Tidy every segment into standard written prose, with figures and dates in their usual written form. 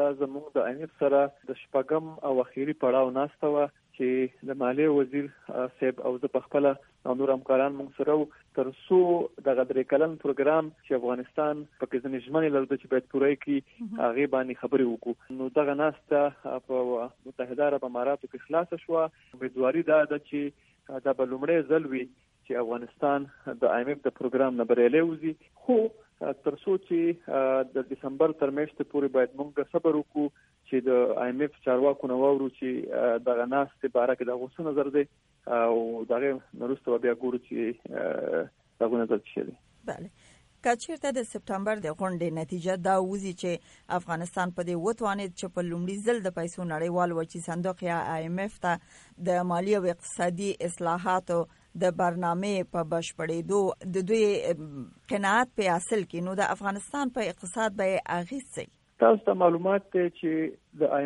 زموږ د IMF سره د شپږم او اخیری پړاو ناسته وه چې د مالیې وزیر صاحب او زه په خپله او نور همکاران موږ سره تر څو دغه 3 کلن پروګرام چې افغانستان پکې ځینې ژمنې لرلې چې باید پوره کړي هغې باندې خبرې وکړو. نو دغه ناسته په متحده عرب اماراتو کې خلاصه شوه. امیدواري دا ده چې دا به لومړی ځل وي چې افغانستان د IMF د پروګرام نه بریالی وځي، خو تر څو چې د دسمبر تر میاشتې پورې باید موږ صبر وکړو چې د IMF چارواکو نه واورو چې دغه ناستې باره کې دغه څه نظر دی او دغه وروسته بیا ګورو چې دغه نظر څه دی. بله، که چیرته د سپتامبر د غونډې نتیجه دا وځي چې افغانستان په دې وتوانید چې په لومړي ځل د پیسو نړیوال وچی صندوق یا IMF ته د مالی او اقتصادي اصلاحاتو د برنامه په بشپړېدو د دوی قناعت په حاصل کې، نو د افغانستان په اقتصاد به اغیز څه؟ تاسو ته معلومات دی چې د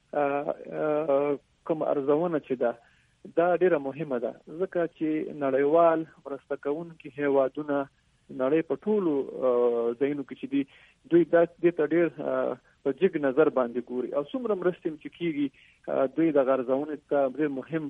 IMF کوم ارزونه چې ده دا ډیره مهمه ده، ځکه چې نړیوال مرسته کوونکي هیوادونه نړۍ په ټولو ځایونو کې چې دوی دې ته ډیر په جګ نظر باندې ګوري او څومره مرستې چې کیږي دوی د ارزونې ته ډیر مهم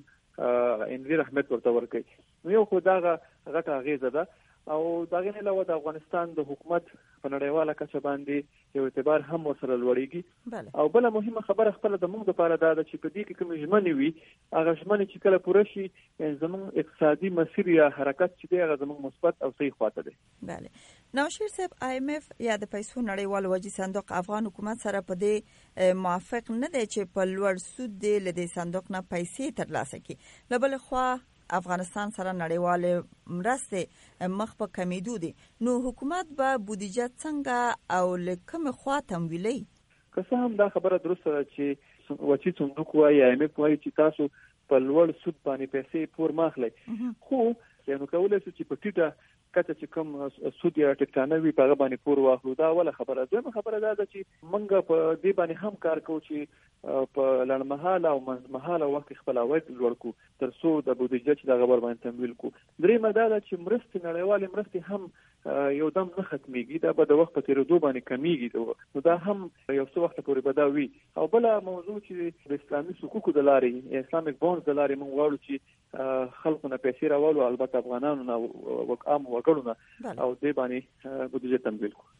ډیر اهمیت ورته ورکوي. نو یو خو دغه غټه اغیزه ده او دغه نه علاوه د افغانستان د حکومت په نړیواله کچه باندې یو اعتبار هم ورسره لوړیږي. او بل مهمه خبره خپل د موږ لپاره دا ده چې په دې کې کوم ژمنې وي هغه ژمنې چې کله پوره شي زموږ اقتصادي مسیر یا حرکت چې دی هغه زموږ مثبت او صحیح خواته دی. بله، نوشیر صاحب، IMF یا د پیسو نړیوال وجې صندوق افغان حکومت سره په دې موافق نه دی چې په لوړ سود دی له دې صندوق نه پیسې ترلاسه کړي. له بلې خوا افغانستان سره نړیوال مرستې مخ په کمیدو دي، نو حکومت به بودیجه څنګه او له کومې خوا تمویلوي؟ که څه هم دا خبره درسته ده چې وچی صندوق وایي IMF وایي چې تاسو په لوړ سود باندې پیسې پور مه اخلئ، خو نو کولی شو چې په ټیټه کته چې کوم سود یا ټکټانه وي په هغه باندې پور واخلو. دا اوله خبره. دویمه خبره دا ده چې موږ په دې باندې هم کار کوو چې په لنډمهاله او منځمهاله وخت کې خپل عواید لوړ کړو تر څو د بودیجه چې دغه بر باندې تمویل کړو. دریمه دا ده چې مرستې نړیوالې مرستې هم یو دم نه ختمیږي، دا به د وخت په تیریدو باندې کمیږي، نو دا هم یو څه وخت پورې به دا وي. او بله موضوع چې د اسلامي حقوقو د لارې اسلامیک بونډز د لارې موږ غواړو چې خلکو نه پیسې راوړو، البته افغانانو نه عام وګړو نه، او دې باندې بودیجه تمویل کړو.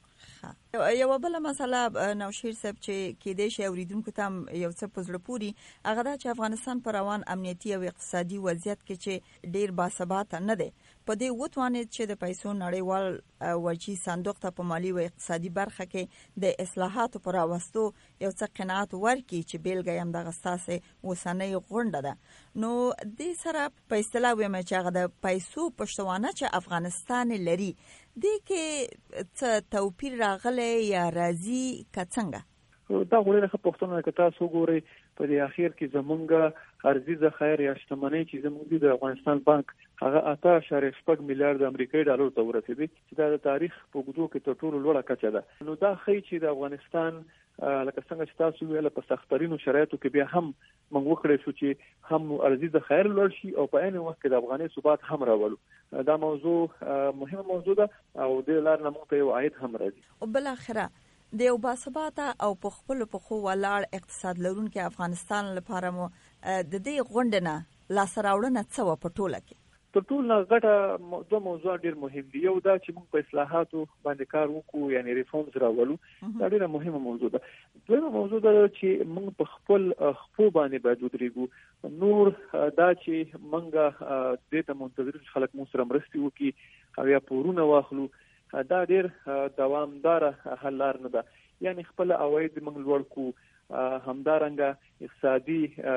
یو بل مسله نوشیر صاحب چې کېدای شي اوریدونکو ته یو څه په زړه پوري، هغه دا چې افغانستان په روان امنیتي او اقتصادي وضعیت کې چې ډیر باثباته نه دی، په دې وتوانید چې د پیسو نړیوال وجې صندوق ته په مالی او اقتصادي برخه کې د اصلاحاتو پر راوستو یو څه قناعت ورکړي چې بیلګه یې همدغه ستاسې اوسنۍ غونډه ده. نو دې سره په اصطلاح ویمه چې هغه د پیسو پشتوانه چې افغانستان لري دې کې څه توپیر راغلی یا راځي که څنګه؟ دا غوړې ښه پوښتنه که تاسو وګورئ په دې اخر کې زمونږ ارضي ذخایر یا شتمنۍ چې زموږ د افغانستان بانک هغه 8.6 میلیارډ امریکایي ډالر ته ورسېدی چې دا د تاریخ په اوږدو کې تر ټولو لوړه کچه ده. نو دا ښیي چې د افغانستان لکه څنګه چې تاسو ویل په سخترینو شرایطو کې بیا هم موږ وکړی شو چې هم ارضي ذخایر لوړ شي او په عین وخت کې د افغاني ثبات هم راولو. دا موضوع مهمه موضوع ده او د لار نه موږ ته یو عاید هم راځي. او بل اخره د یو باثباته او په خپل پخو ولاړ اقتصاد لرونکي افغانستان لپاره مو د دې غونډې نه لاسته راوړنه څه وه په ټوله کې؟ تر ټولو نه غټه دوه موضوع ډېر مهم دي. یو دا چې موږ په اصلاحاتو باندې کار وکړو، یعنی ریفورمز راولو، دا ډېره مهمه موضوع ده. دویمه موضوع دا چې موږ په خپل خپو باندې باید ودرېږو. نور دا چې موږ دې ته منتظر خلک مو سره مرستې وکړي او یا پورونه واخلو، دا ډېر دوامداره حل لار نه ده. یعنی خپل عواید موږ لوړ کړو، همدارنګه اقتصادي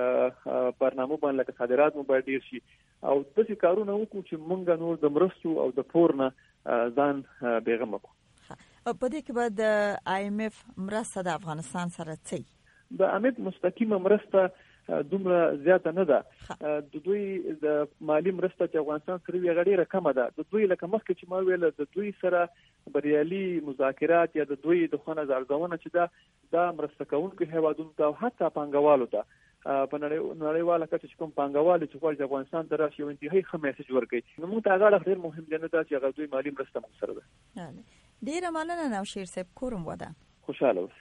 برنامو باندې لکه صادرات مو باید ډېر شي او داسې کارونه وکړو چې موږ نور د مرستو او د پور نه ځان بېغمه کړو. په دې کې به د IMF مرسته د افغانستان سره څه؟ د IMF مستقیمه مرسته دومره زیاته نه ده. د دوی د مالی مرسته چې افغانستان سره وي هغه ډېره کمه ده. د دوی لکه مخکې چې ما ویل د دوی سره بریالي مذاکرات یا د دوی د خونه ارزونه چې دا مرسته کوونکو هیوادونو ته او حتی پانګوالو ته په نړیواله کچه چې کوم پانګوال چې غواړي افغانستان ته راشي یو انتهایی ښه میسج ورکړي، نو موږ ته هغه ډېر مهم دی نه دا چې هغه دوی مالی مرسته موږ سره ده. ډېره مننه نوشیر صاحب، کورم وده. خوشحاله اوسئ.